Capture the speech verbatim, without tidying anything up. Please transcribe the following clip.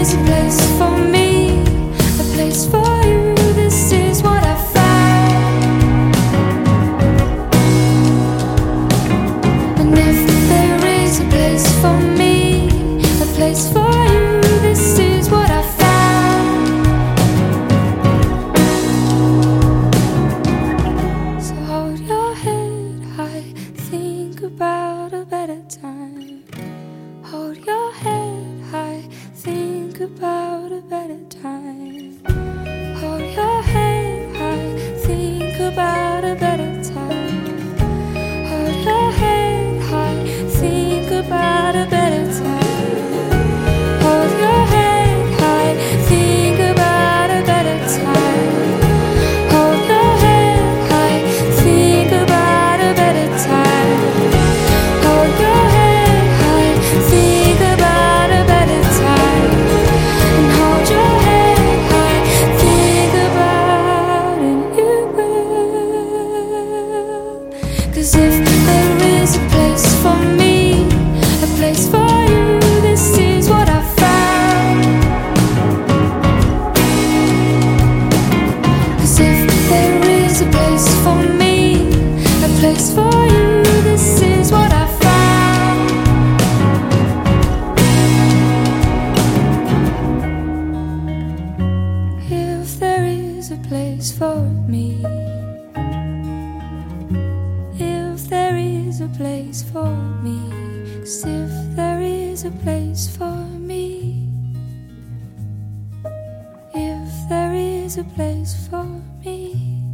is a place for me, a place for you. This is what I found. And if there is a place for me, a place for you, this is what I found. So hold your head high, think about a better time. Hold your head high, think about a better time. Hold your head high, think about a better time. Hold your head high, think about a better time. Hold your head high, think about a better time. Hold your head high, think about a better time. Hold your head high, think about a better time. And hold your head high, think about it, you will. 'Cause if there is a place for me, a place for you, this is what I found. 'Cause if there is a place for me, a place for you, this is what I found. If there is a place for me, if there is a place for me, 'cause if there is a place for me, if there is a place for me.